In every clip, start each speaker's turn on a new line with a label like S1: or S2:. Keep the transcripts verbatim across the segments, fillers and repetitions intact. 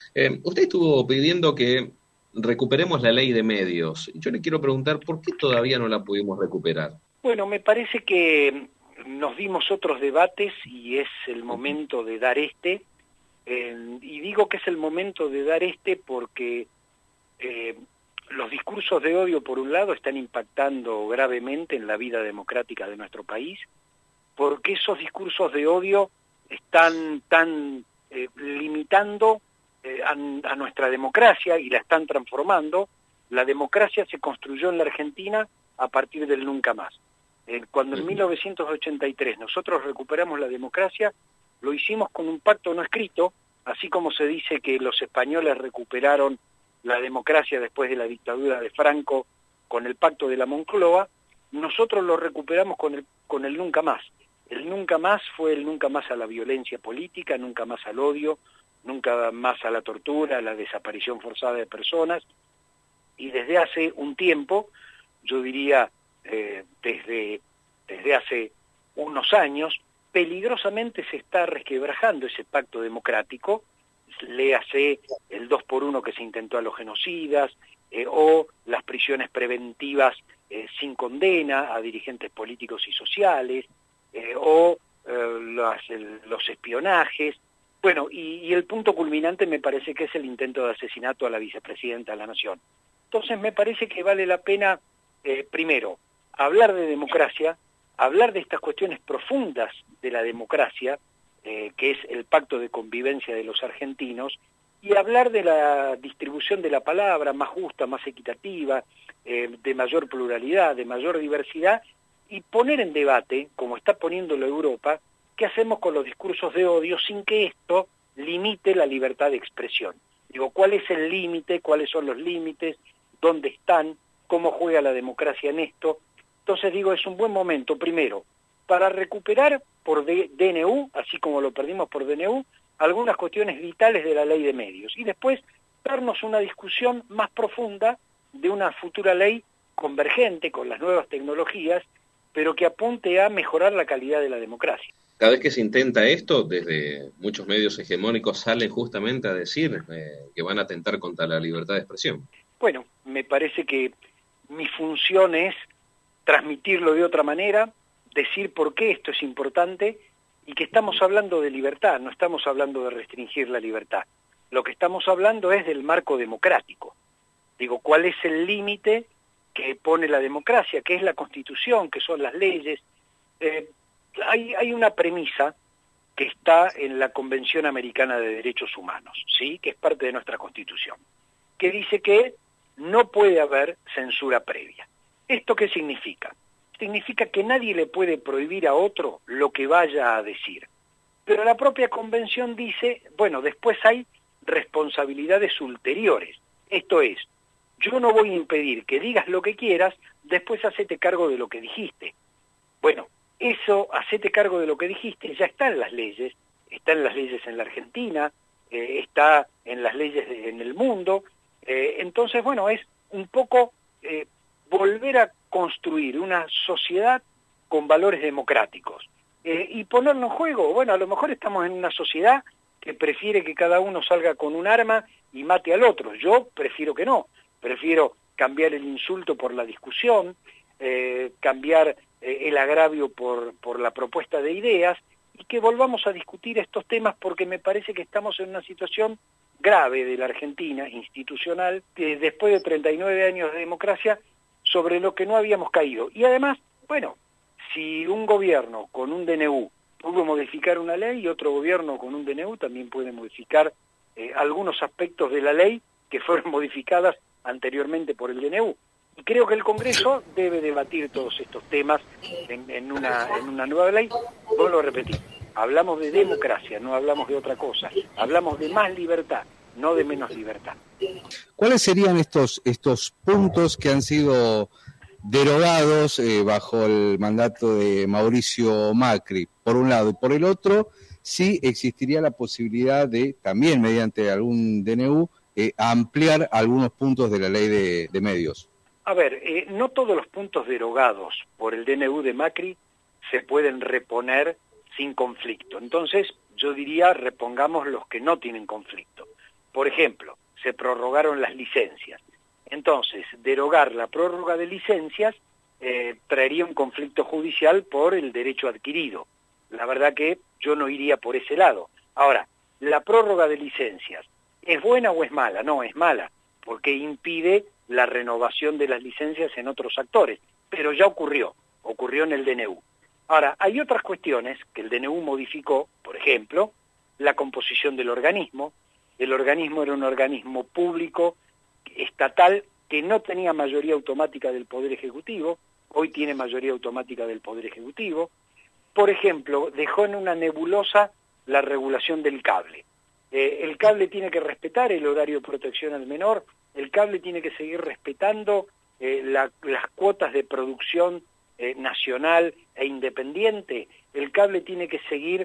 S1: Eh, usted estuvo pidiendo que recuperemos la ley de medios. Yo le quiero preguntar, ¿por qué todavía no la pudimos recuperar?
S2: Bueno, me parece que nos dimos otros debates y es el momento de dar este, eh, y digo que es el momento de dar este porque eh, los discursos de odio, por un lado, están impactando gravemente en la vida democrática de nuestro país, porque esos discursos de odio están tan eh, limitando eh, a, a nuestra democracia y la están transformando. La democracia se construyó en la Argentina a partir del nunca más. Eh, cuando en mil novecientos ochenta y tres nosotros recuperamos la democracia, lo hicimos con un pacto no escrito, así como se dice que los españoles recuperaron la democracia después de la dictadura de Franco con el pacto de la Moncloa. Nosotros lo recuperamos con el, con el nunca más. El nunca más fue el nunca más a la violencia política, nunca más al odio, nunca más a la tortura, a la desaparición forzada de personas, y desde hace un tiempo, yo diría eh, desde, desde hace unos años, peligrosamente se está resquebrajando ese pacto democrático. Léase el dos por uno que se intentó a los genocidas, eh, o las prisiones preventivas eh, sin condena a dirigentes políticos y sociales, eh, o eh, las, el, los espionajes. Bueno, y, y el punto culminante me parece que es el intento de asesinato a la vicepresidenta de la Nación. Entonces me parece que vale la pena, eh, primero, hablar de democracia, hablar de estas cuestiones profundas de la democracia, eh, que es el pacto de convivencia de los argentinos, y hablar de la distribución de la palabra más justa, más equitativa, eh, de mayor pluralidad, de mayor diversidad, y poner en debate, como está poniéndolo Europa, qué hacemos con los discursos de odio sin que esto limite la libertad de expresión. Digo, ¿cuál es el límite? ¿Cuáles son los límites? ¿Dónde están? ¿Cómo juega la democracia en esto? Entonces digo, es un buen momento, primero, para recuperar por D N U, así como lo perdimos por D N U, algunas cuestiones vitales de la ley de medios, y después darnos una discusión más profunda de una futura ley convergente con las nuevas tecnologías, pero que apunte a mejorar la calidad de la democracia.
S1: Cada vez que se intenta esto, desde muchos medios hegemónicos salen justamente a decir eh, que van a atentar contra la libertad de expresión.
S2: Bueno, me parece que mi función es transmitirlo de otra manera, decir por qué esto es importante y que estamos hablando de libertad, no estamos hablando de restringir la libertad. Lo que estamos hablando es del marco democrático. Digo, ¿cuál es el límite que pone la democracia? ¿Qué es la Constitución? ¿Qué son las leyes? Eh, hay, hay una premisa que está en la Convención Americana de Derechos Humanos, ¿sí?, que es parte de nuestra Constitución, que dice que no puede haber censura previa. ¿Esto qué significa? Significa que nadie le puede prohibir a otro lo que vaya a decir. Pero la propia Convención dice, bueno, después hay responsabilidades ulteriores. Esto es, yo no voy a impedir que digas lo que quieras, después hacete cargo de lo que dijiste. Bueno, eso, hacete cargo de lo que dijiste, ya está en las leyes, está en las leyes en la Argentina, eh, está en las leyes de, en el mundo. Eh, entonces, bueno, es un poco eh, volver a construir una sociedad con valores democráticos eh, y ponerlo en juego. Bueno, a lo mejor estamos en una sociedad que prefiere que cada uno salga con un arma y mate al otro. Yo prefiero que no, prefiero cambiar el insulto por la discusión, eh, cambiar eh, el agravio por, por la propuesta de ideas, y que volvamos a discutir estos temas, porque me parece que estamos en una situación grave de la Argentina, institucional, que después de treinta y nueve años de democracia, sobre lo que no habíamos caído. Y además, bueno, si un gobierno con un D N U pudo modificar una ley, y otro gobierno con un D N U también puede modificar eh, algunos aspectos de la ley que fueron modificadas anteriormente por el D N U. Y creo que el Congreso debe debatir todos estos temas en, en, una, en una nueva ley. Vuelvo a repetir, hablamos de democracia, no hablamos de otra cosa. Hablamos de más libertad, no de menos libertad.
S3: ¿Cuáles serían estos, estos puntos que han sido derogados eh, bajo el mandato de Mauricio Macri, por un lado? Y por el otro, sí existiría la posibilidad de, también mediante algún D N U, eh, ampliar algunos puntos de la ley de, de medios.
S2: A ver, eh, no todos los puntos derogados por el D N U de Macri se pueden reponer sin conflicto. Entonces, yo diría, repongamos los que no tienen conflicto. Por ejemplo, se prorrogaron las licencias. Entonces, derogar la prórroga de licencias eh, traería un conflicto judicial por el derecho adquirido. La verdad que yo no iría por ese lado. Ahora, la prórroga de licencias, ¿es buena o es mala? No, es mala, porque impide la renovación de las licencias en otros actores, pero ya ocurrió, ocurrió en el D N U. Ahora, hay otras cuestiones que el D N U modificó, por ejemplo, la composición del organismo. El organismo era un organismo público, estatal, que no tenía mayoría automática del Poder Ejecutivo, hoy tiene mayoría automática del Poder Ejecutivo. Por ejemplo, dejó en una nebulosa la regulación del cable. Eh, el cable tiene que respetar el horario de protección al menor, el cable tiene que seguir respetando eh, la, las cuotas de producción eh, nacional e independiente, el cable tiene que seguir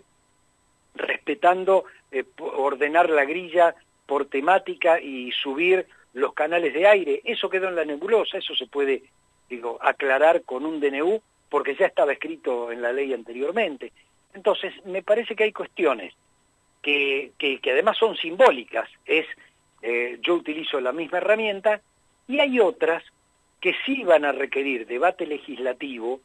S2: respetando, eh, ordenar la grilla por temática y subir los canales de aire. Eso quedó en la nebulosa, eso se puede, digo, aclarar con un D N U, porque ya estaba escrito en la ley anteriormente. Entonces, me parece que hay cuestiones que, que, que además son simbólicas, es, eh, yo utilizo la misma herramienta, y hay otras que sí van a requerir debate legislativo,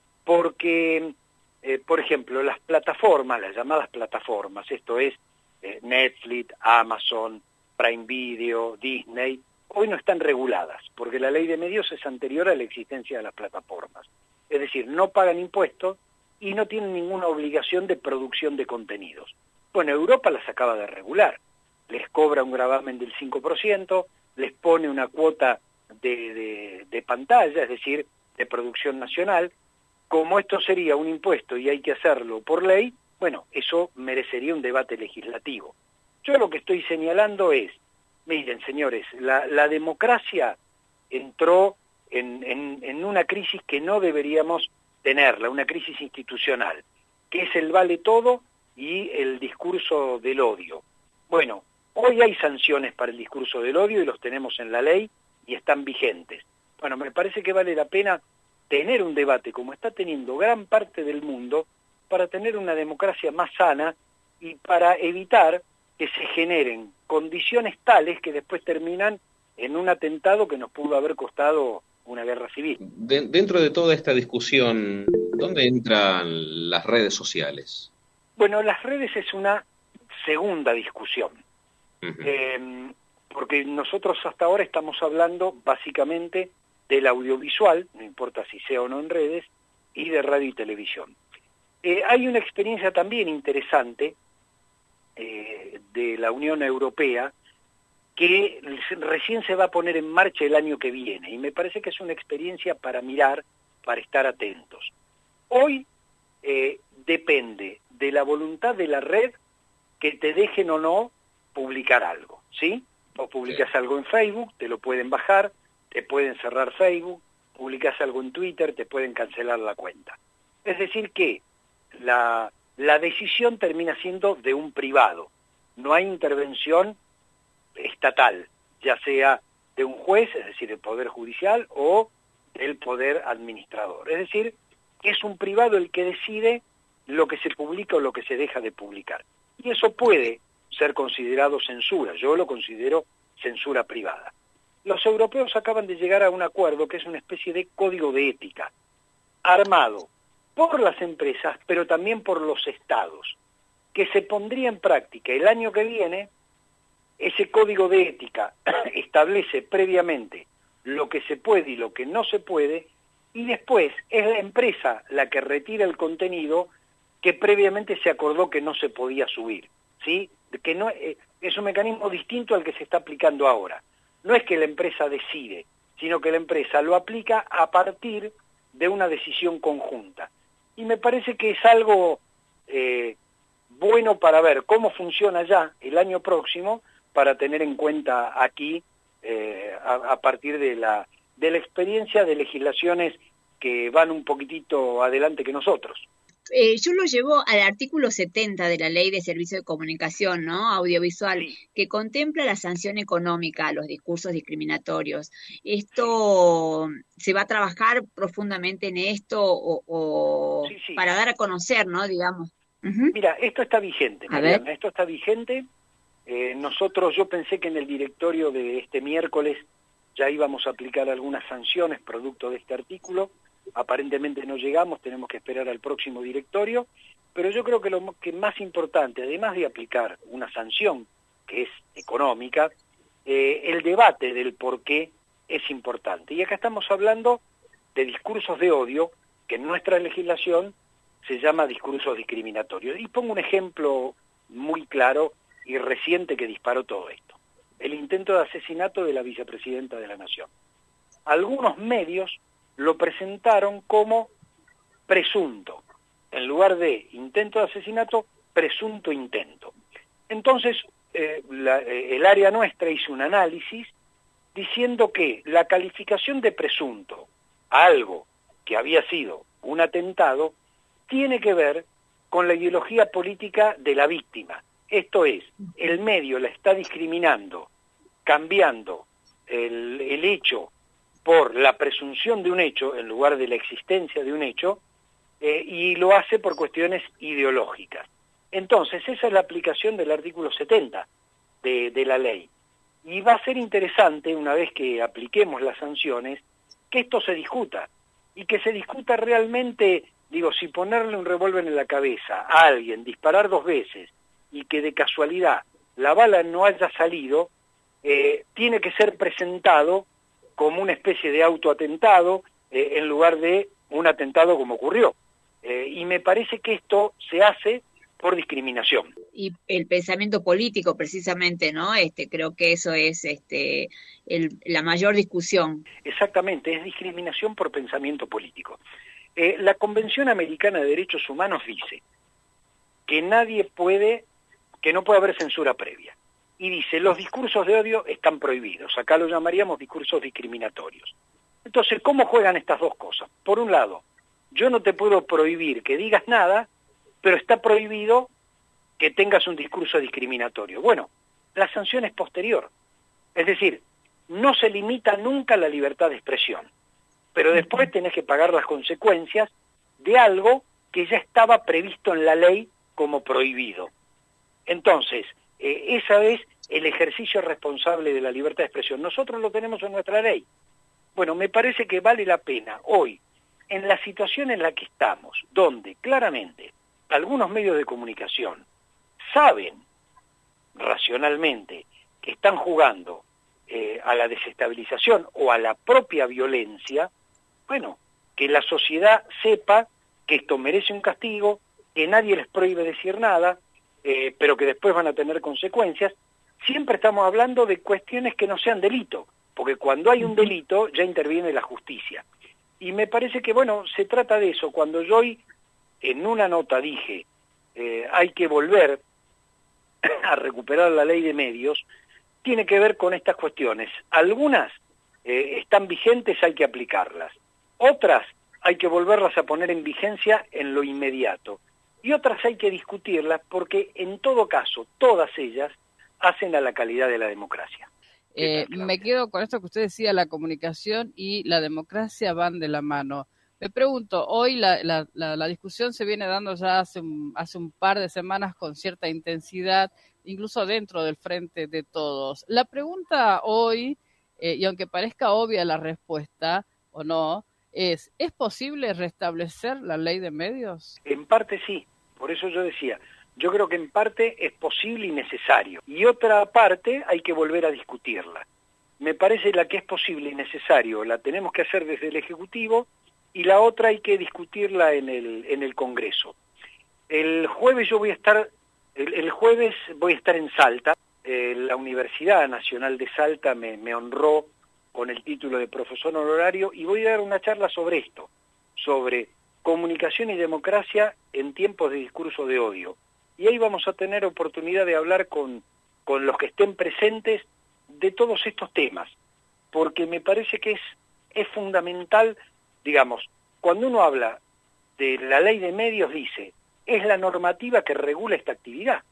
S2: porque, eh, por ejemplo, las plataformas, las llamadas plataformas, esto es eh, Netflix, Amazon, Prime Video, Disney, hoy no están reguladas, porque la ley de medios es anterior a la existencia de las plataformas. Es decir, no pagan impuestos y no tienen ninguna obligación de producción de contenidos. Bueno, Europa las acaba de regular. Les cobra un gravamen del cinco por ciento, les pone una cuota de, de, de pantalla, es decir, de producción nacional. Como esto sería un impuesto y hay que hacerlo por ley, bueno, eso merecería un debate legislativo. Yo lo que estoy señalando es, miren, señores, la, la democracia entró en, en, en una crisis que no deberíamos tenerla, una crisis institucional, que es el vale todo y el discurso del odio. Bueno, hoy hay sanciones para el discurso del odio y los tenemos en la ley y están vigentes. Bueno, me parece que vale la pena tener un debate como está teniendo gran parte del mundo para tener una democracia más sana y para evitar que se generen condiciones tales que después terminan en un atentado que nos pudo haber costado una guerra civil.
S1: De, dentro de toda esta discusión, ¿dónde entran las redes sociales?
S2: Bueno, las redes es una segunda discusión,
S1: Uh-huh.
S2: eh, porque nosotros hasta ahora estamos hablando básicamente del audiovisual, no importa si sea o no en redes, y de radio y televisión. Eh, hay una experiencia también interesante eh, de la Unión Europea que recién se va a poner en marcha el año que viene, y me parece que es una experiencia para mirar, para estar atentos. Hoy eh, depende de la voluntad de la red que te dejen o no publicar algo, ¿sí? O publicas sí. algo en Facebook, te lo pueden bajar, te pueden cerrar Facebook, publicas algo en Twitter, te pueden cancelar la cuenta. Es decir que la, la decisión termina siendo de un privado, no hay intervención estatal, ya sea de un juez, es decir, el Poder Judicial, o del Poder Administrador. Es decir, que es un privado el que decide lo que se publica o lo que se deja de publicar. Y eso puede ser considerado censura, yo lo considero censura privada. Los europeos acaban de llegar a un acuerdo que es una especie de código de ética, armado por las empresas, pero también por los estados, que se pondría en práctica el año que viene. Ese código de ética establece previamente lo que se puede y lo que no se puede, y después es la empresa la que retira el contenido que previamente se acordó que no se podía subir, ¿sí? Que no, eh, es un mecanismo distinto al que se está aplicando ahora. No es que la empresa decide, sino que la empresa lo aplica a partir de una decisión conjunta. Y me parece que es algo eh, bueno para ver cómo funciona ya el año próximo, para tener en cuenta aquí eh, a, a partir de la, de la experiencia de legislaciones que van un poquitito adelante que nosotros.
S4: Eh, yo lo llevo al artículo setenta de la Ley de Servicio de Comunicación, ¿no? Audiovisual, sí, que contempla la sanción económica a los discursos discriminatorios. ¿Esto sí. se va a trabajar profundamente en esto o, o sí, sí. para dar a conocer, ¿no? Digamos.
S2: Uh-huh. Mira, esto está vigente, Mariana, esto está vigente Eh, nosotros, yo pensé que en el directorio de este miércoles ya íbamos a aplicar algunas sanciones producto de este artículo. Aparentemente no llegamos, tenemos que esperar al próximo directorio, pero yo creo que lo que más importante, además de aplicar una sanción que es económica, eh, el debate del por qué es importante. Y acá estamos hablando de discursos de odio, que en nuestra legislación se llama discursos discriminatorios. Y pongo un ejemplo muy claro y reciente que disparó todo esto. El intento de asesinato de la vicepresidenta de la Nación. Algunos medios lo presentaron como presunto. En lugar de intento de asesinato, presunto intento. Entonces, eh, la, eh, el área nuestra hizo un análisis diciendo que la calificación de presunto a algo que había sido un atentado tiene que ver con la ideología política de la víctima. Esto es, el medio la está discriminando, cambiando el, el hecho por la presunción de un hecho en lugar de la existencia de un hecho, eh, y lo hace por cuestiones ideológicas. Entonces, esa es la aplicación del artículo setenta de, de la ley. Y va a ser interesante, una vez que apliquemos las sanciones, que esto se discuta, y que se discuta realmente, digo, si ponerle un revólver en la cabeza a alguien, disparar dos veces, y que de casualidad la bala no haya salido, eh, tiene que ser presentado como una especie de autoatentado eh, en lugar de un atentado como ocurrió. Eh, y me parece que esto se hace por discriminación.
S4: Y el pensamiento político, precisamente, ¿no? Este, creo que eso es este, el, la mayor discusión.
S2: Exactamente, es discriminación por pensamiento político. Eh, la Convención Americana de Derechos Humanos dice que nadie puede, que no puede haber censura previa. Y dice, los discursos de odio están prohibidos. Acá lo llamaríamos discursos discriminatorios. Entonces, ¿cómo juegan estas dos cosas? Por un lado, yo no te puedo prohibir que digas nada, pero está prohibido que tengas un discurso discriminatorio. Bueno, la sanción es posterior. Es decir, no se limita nunca la libertad de expresión, pero después tenés que pagar las consecuencias de algo que ya estaba previsto en la ley como prohibido. Entonces, eh, ese es el ejercicio responsable de la libertad de expresión. Nosotros lo tenemos en nuestra ley. Bueno, me parece que vale la pena hoy, en la situación en la que estamos, donde claramente algunos medios de comunicación saben racionalmente que están jugando eh, a la desestabilización o a la propia violencia, bueno, que la sociedad sepa que esto merece un castigo, que nadie les prohíbe decir nada, eh, pero que después van a tener consecuencias. Siempre estamos hablando de cuestiones que no sean delito, porque cuando hay un delito ya interviene la justicia. Y me parece que, bueno, se trata de eso. Cuando yo hoy en una nota dije, eh, hay que volver a recuperar la ley de medios, tiene que ver con estas cuestiones. Algunas eh, están vigentes, hay que aplicarlas. Otras hay que volverlas a poner en vigencia en lo inmediato. Y otras hay que discutirlas porque, en todo caso, todas ellas hacen a la calidad de la democracia.
S5: Eh, me quedo con esto que usted decía, la comunicación y la democracia van de la mano. Me pregunto, hoy la, la, la, la discusión se viene dando ya hace un, hace un par de semanas con cierta intensidad, incluso dentro del Frente de Todos. La pregunta hoy, eh, y aunque parezca obvia la respuesta o no, es, ¿es posible restablecer la ley de medios?
S2: En parte sí, por eso yo decía, yo creo que en parte es posible y necesario, y otra parte hay que volver a discutirla. Me parece la que es posible y necesario la tenemos que hacer desde el Ejecutivo, y la otra hay que discutirla en el, en el Congreso. El jueves yo voy a estar, el, el jueves voy a estar en Salta, eh, la Universidad Nacional de Salta me, me honró con el título de profesor honorario, y voy a dar una charla sobre esto, sobre comunicación y democracia en tiempos de discurso de odio. Y ahí vamos a tener oportunidad de hablar con, con los que estén presentes de todos estos temas, porque me parece que es, es fundamental, digamos, cuando uno habla de la ley de medios, dice, es la normativa que regula esta actividad.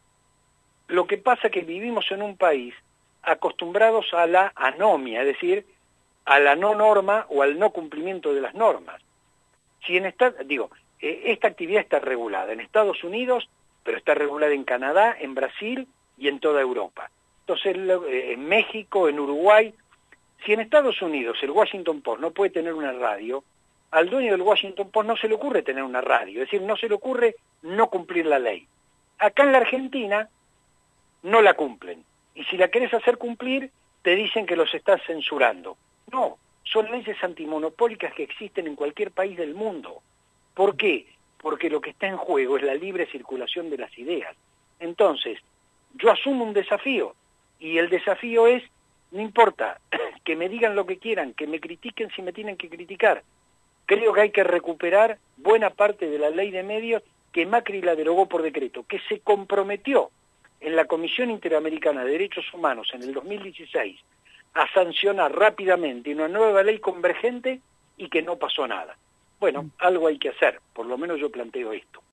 S2: Lo que pasa es que vivimos en un país acostumbrados a la anomia, es decir, a la no norma o al no cumplimiento de las normas. Si en esta, digo, eh, esta actividad está regulada en Estados Unidos, pero está regulada en Canadá, en Brasil y en toda Europa. Entonces, en México, en Uruguay, si en Estados Unidos el Washington Post no puede tener una radio, al dueño del Washington Post no se le ocurre tener una radio, es decir, no se le ocurre no cumplir la ley. Acá en la Argentina no la cumplen, y si la querés hacer cumplir, te dicen que los estás censurando. No, son leyes antimonopólicas que existen en cualquier país del mundo. ¿Por qué? Porque lo que está en juego es la libre circulación de las ideas. Entonces, yo asumo un desafío, y el desafío es, no importa, que me digan lo que quieran, que me critiquen si me tienen que criticar. Creo que hay que recuperar buena parte de la ley de medios que Macri la derogó por decreto, que se comprometió en la Comisión Interamericana de Derechos Humanos en el dos mil dieciséis a sancionar rápidamente una nueva ley convergente y que no pasó nada. Bueno, algo hay que hacer, por lo menos yo planteo esto.